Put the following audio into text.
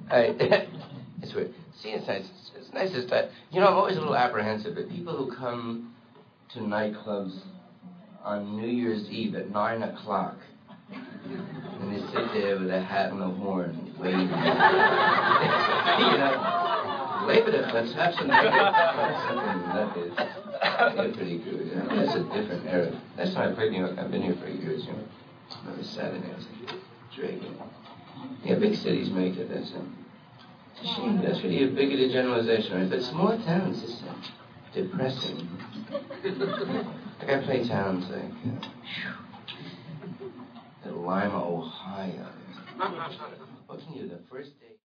It's weird. See, it's nice. It's nice that, I'm always a little apprehensive, but people who come to nightclubs on New Year's Eve at 9 o'clock, and they sit there with a hat and a horn, waving. Let's have some that is pretty good. That's a different era. Last time I played New York, I've been here for years, I was Saturday, I was like, Drake. Yeah, big cities make it, that's it. It's a shame, that's really a bigoted generalization, right? But small towns, it's depressing. Like I play towns like Lima, Ohio. What can you do the first day?